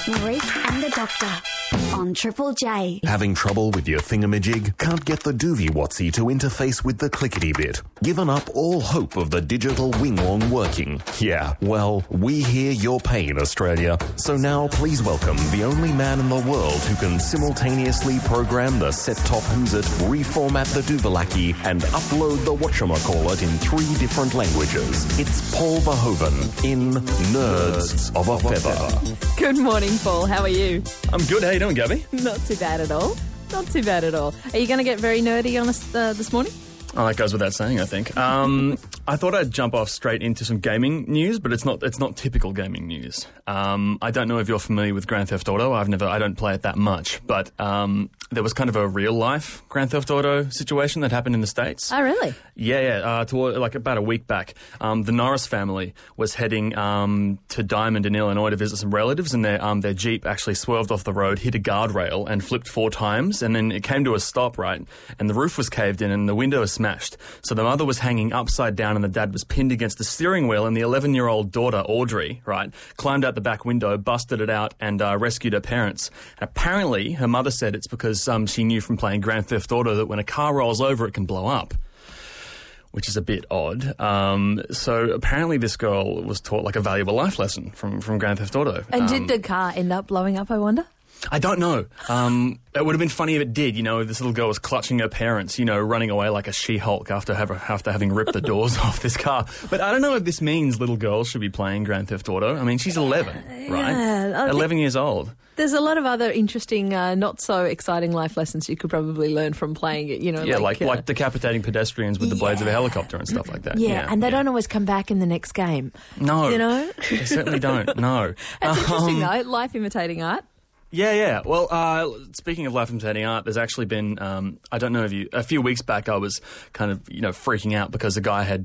Marique and the Doctor on Triple J. Having trouble with your thingamajig? Can't get the doovie watsy to interface with the clickety bit? Given up all hope of the digital wing-wong working? Yeah, well, we hear your pain, Australia. So now please welcome the only man in the world who can simultaneously program the set-top who's it, reformat the Duvalaki, and upload the whatchamacallit in 3 different languages. It's Paul Verhoeven in Nerds of a Feather. Good morning, Paul. How are you? I'm good. How you doing, Gabby? Not too bad at all. Not too bad at all. Are you going to get very nerdy on us this morning? Oh, that goes without saying, I think. I thought I'd jump off straight into some gaming news, but it's not typical gaming news. I don't know if you're familiar with Grand Theft Auto. I don't play it that much, but there was kind of a real life Grand Theft Auto situation that happened in the States. Oh, really? Yeah. Toward like about a week back, the Norris family was heading to Diamond in Illinois to visit some relatives, and their Jeep actually swerved off the road, hit a guardrail, and flipped 4 times, and then it came to a stop, right? And the roof was caved in, and the window was smashed. So the mother was hanging upside down, and the dad was pinned against the steering wheel, and the 11-year-old daughter, Audrey, right, climbed out the back window, busted it out, and rescued her parents. And apparently, her mother said it's because she knew from playing Grand Theft Auto that when a car rolls over, it can blow up, which is a bit odd. So apparently this girl was taught like a valuable life lesson from Grand Theft Auto. And did the car end up blowing up, I wonder? I don't know. It would have been funny if it did. You know, if this little girl was clutching her parents, you know, running away like a She-Hulk after having ripped the doors off this car. But I don't know if this means little girls should be playing Grand Theft Auto. I mean, she's 11, right? Yeah, 11 years old. There's a lot of other interesting, not so exciting life lessons you could probably learn from playing it, you know. Yeah, like decapitating pedestrians with the blades of a helicopter and stuff like that. Yeah, and they don't always come back in the next game. No. You know? They certainly don't, no. That's interesting, though, life imitating art. Yeah. Well, speaking of life imitating art, there's actually been, I don't know if a few weeks back I was kind of, freaking out because a guy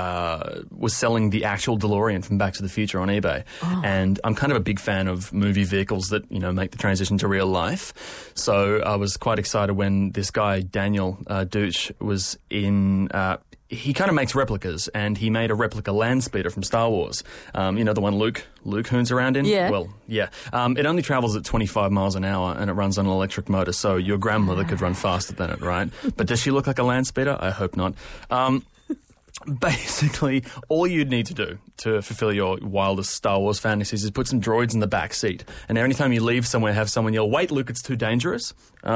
was selling the actual DeLorean from Back to the Future on eBay. Oh. And I'm kind of a big fan of movie vehicles that, make the transition to real life. So I was quite excited when this guy, Daniel Deutsch, was in... he kind of makes replicas, and he made a replica land speeder from Star Wars. The one Luke hoons around in? Yeah. Well, yeah. It only travels at 25 miles an hour, and it runs on an electric motor, so your grandmother could run faster than it, right? But does she look like a land speeder? I hope not. Basically, all you'd need to do to fulfill your wildest Star Wars fantasies is put some droids in the back seat. And anytime you leave somewhere, have someone yell, "Wait, Luke, it's too dangerous."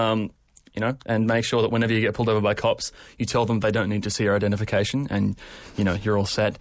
And make sure that whenever you get pulled over by cops, you tell them they don't need to see your identification, and, you're all set.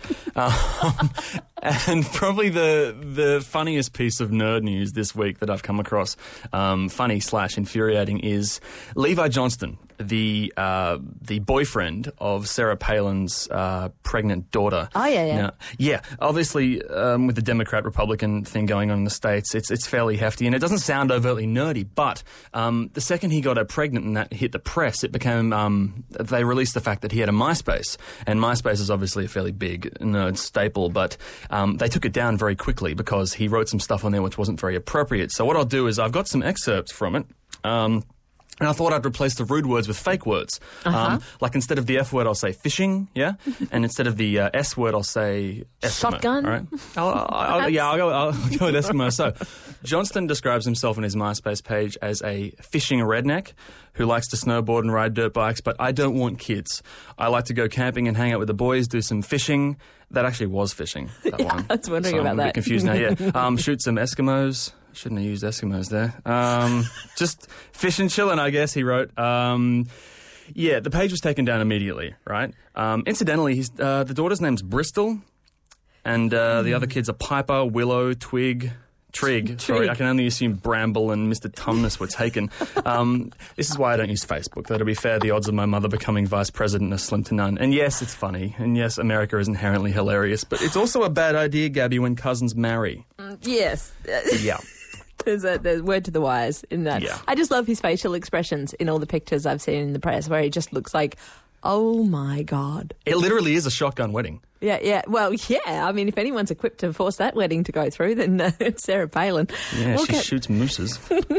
And probably the funniest piece of nerd news this week that I've come across, funny/infuriating, is Levi Johnston, the boyfriend of Sarah Palin's pregnant daughter. Oh, yeah. Now, obviously, with the Democrat-Republican thing going on in the States, it's fairly hefty, and it doesn't sound overtly nerdy, but the second he got her pregnant and that hit the press, it became, they released the fact that he had a MySpace, and MySpace is obviously a fairly big nerd staple, but they took it down very quickly because he wrote some stuff on there which wasn't very appropriate. So what I'll do is I've got some excerpts from it, and I thought I'd replace the rude words with fake words. Like instead of the F word, I'll say fishing, yeah? And instead of the S word, I'll say Eskimo. Shotgun? All right? I'll go with Eskimo. So, Johnston describes himself on his MySpace page as a fishing redneck who likes to snowboard and ride dirt bikes, but I don't want kids. I like to go camping and hang out with the boys, do some fishing. That actually was fishing, that one. I was wondering so about I'm that. a bit confused now, yeah. Shoot some Eskimos. Shouldn't have used Eskimos there. Just fish and chillin', I guess, he wrote. The page was taken down immediately, right? Incidentally, the daughter's name's Bristol, and the other kids are Piper, Willow, Trig. Sorry, I can only assume Bramble and Mr. Tumnus were taken. This is why I don't use Facebook. Though, to be fair, the odds of my mother becoming vice president are slim to none. And yes, it's funny. And yes, America is inherently hilarious. But it's also a bad idea, Gabby, when cousins marry. Yes. Yeah. There's word to the wise in that. Yeah. I just love his facial expressions in all the pictures I've seen in the press where he just looks like, oh my God. It literally is a shotgun wedding. Yeah. Well, yeah. I mean, if anyone's equipped to force that wedding to go through, then it's Sarah Palin. Yeah, she shoots mooses.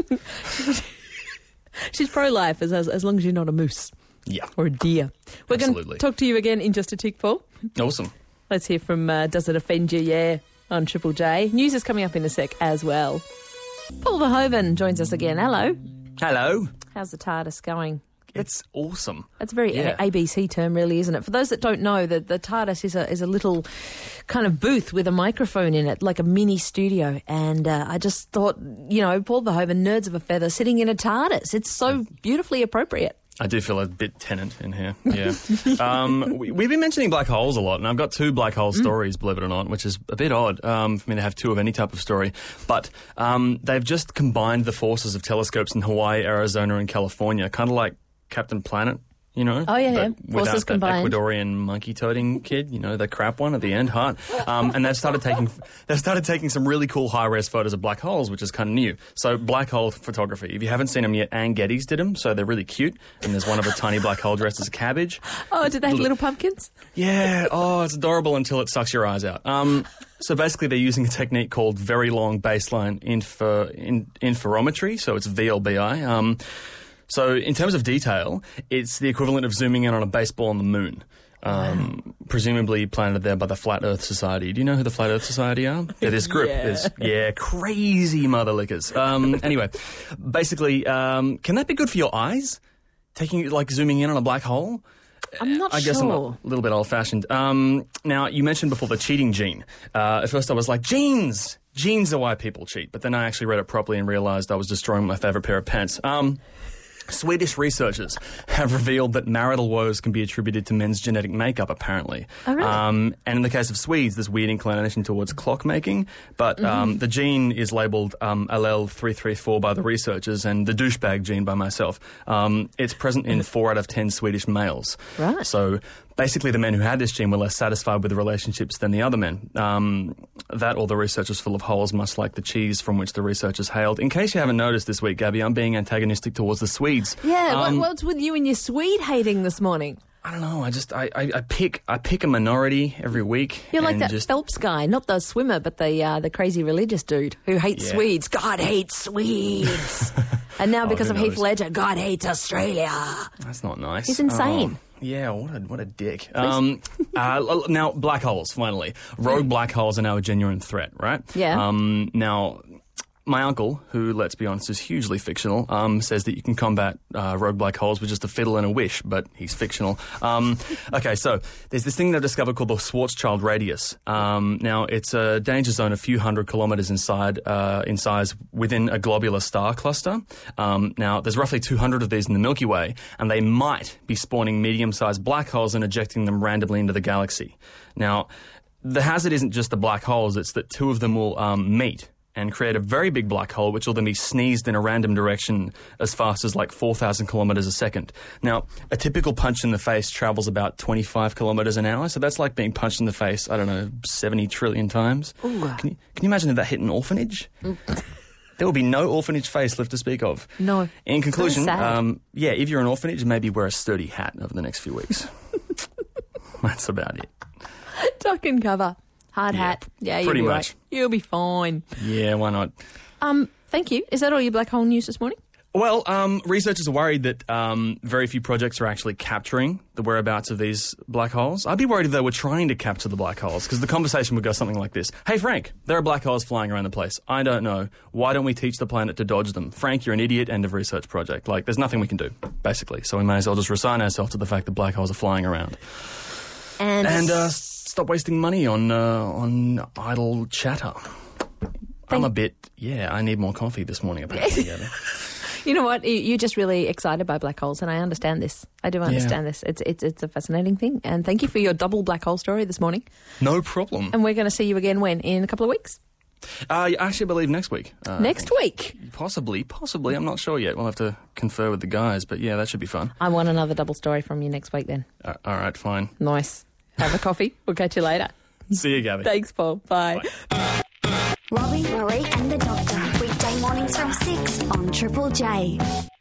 She's pro-life as long as you're not a moose. Yeah. Or a deer. We're going to talk to you again in just a tick, Paul. Awesome. Let's hear from Does It Offend You? Yeah, on Triple J. News is coming up in a sec as well. Paul Verhoeven joins us again. Hello. Hello. How's the TARDIS going? It's awesome. That's a very ABC term, really, isn't it? For those that don't know, the TARDIS is a little kind of booth with a microphone in it, like a mini studio. And I just thought, Paul Verhoeven, nerds of a feather, sitting in a TARDIS. It's so beautifully appropriate. I do feel a bit Tennant in here, yeah. We've been mentioning black holes a lot, and I've got 2 black hole stories, believe it or not, which is a bit odd for me to have 2 of any type of story. But they've just combined the forces of telescopes in Hawaii, Arizona, and California, kind of like Captain Planet. Oh, yeah. Without that combined. Ecuadorian monkey-toting kid, the crap one at the end, Hart. And they've started taking some really cool high-res photos of black holes, which is kind of new. So black hole photography. If you haven't seen them yet, Ann Geddes did them, so they're really cute. And there's one of a tiny black hole dressed as a cabbage. Oh, did they have little pumpkins? Yeah. Oh, it's adorable until it sucks your eyes out. So basically, they're using a technique called very long baseline interferometry. So it's VLBI. So in terms of detail, it's the equivalent of zooming in on a baseball on the moon. Presumably planted there by the Flat Earth Society. Do you know who the Flat Earth Society are? They're this group. Crazy mother lickers. Anyway, basically, can that be good for your eyes? Zooming in on a black hole? I'm not sure. I guess I'm a little bit old-fashioned. Now, you mentioned before the cheating gene. At first I was like, genes! Genes are why people cheat. But then I actually read it properly and realised I was destroying my favourite pair of pants. Swedish researchers have revealed that marital woes can be attributed to men's genetic makeup, apparently. Oh, really? And in the case of Swedes, there's weird inclination towards clockmaking, but the gene is labelled allele 334 by the researchers and the douchebag gene by myself. It's present in 4 out of 10 Swedish males. Right. So basically the men who had this gene were less satisfied with the relationships than the other men. That or the research was full of holes, much like the cheese from which the researchers hailed. In case you haven't noticed this week, Gabby, I'm being antagonistic towards the Swedes. Yeah, what's with you and your Swede hating this morning? I don't know. I pick a minority every week. You're like that Phelps guy, not the swimmer, but the crazy religious dude who hates Swedes. God hates Swedes. And now because of Heath Ledger, God hates Australia. That's not nice. He's insane. Yeah, what a dick. Now, black holes, finally. Rogue black holes are now a genuine threat, right? Yeah. Now, my uncle, who, let's be honest, is hugely fictional, says that you can combat rogue black holes with just a fiddle and a wish, but he's fictional. Okay, so there's this thing they've discovered called the Schwarzschild radius. Now, it's a danger zone a few hundred kilometres in size within a globular star cluster. Now, there's roughly 200 of these in the Milky Way, and they might be spawning medium-sized black holes and ejecting them randomly into the galaxy. Now, the hazard isn't just the black holes, it's that 2 of them will meet and create a very big black hole, which will then be sneezed in a random direction as fast as like 4,000 kilometres a second. Now, a typical punch in the face travels about 25 kilometres an hour, so that's like being punched in the face, 70 trillion times. Can you imagine if that hit an orphanage? There will be no orphanage face left to speak of. No. In conclusion, if you're an orphanage, maybe wear a sturdy hat over the next few weeks. That's about it. Duck and cover. Hard hat. Yeah, pretty you'll be much. Right. You'll be fine. Yeah, why not? Thank you. Is that all your black hole news this morning? Well, researchers are worried that very few projects are actually capturing the whereabouts of these black holes. I'd be worried if they were trying to capture the black holes, because the conversation would go something like this. Hey, Frank, there are black holes flying around the place. I don't know. Why don't we teach the planet to dodge them? Frank, you're an idiot. End of research project. Like, there's nothing we can do, basically. So we may as well just resign ourselves to the fact that black holes are flying around. And stop wasting money on idle chatter. I need more coffee this morning, apparently. You know what? You're just really excited by black holes, and I understand this. I do understand this. It's a fascinating thing. And thank you for your double black hole story this morning. No problem. And we're going to see you again when? In a couple of weeks? I actually believe next week. Next week? Possibly. I'm not sure yet. We'll have to confer with the guys, but yeah, that should be fun. I want another double story from you next week then. All right, fine. Nice. Have a coffee. We'll catch you later. See you, Gabby. Thanks, Paul. Bye. Robbie, Marie and the Doctor. Weekday mornings from 6 on Triple J.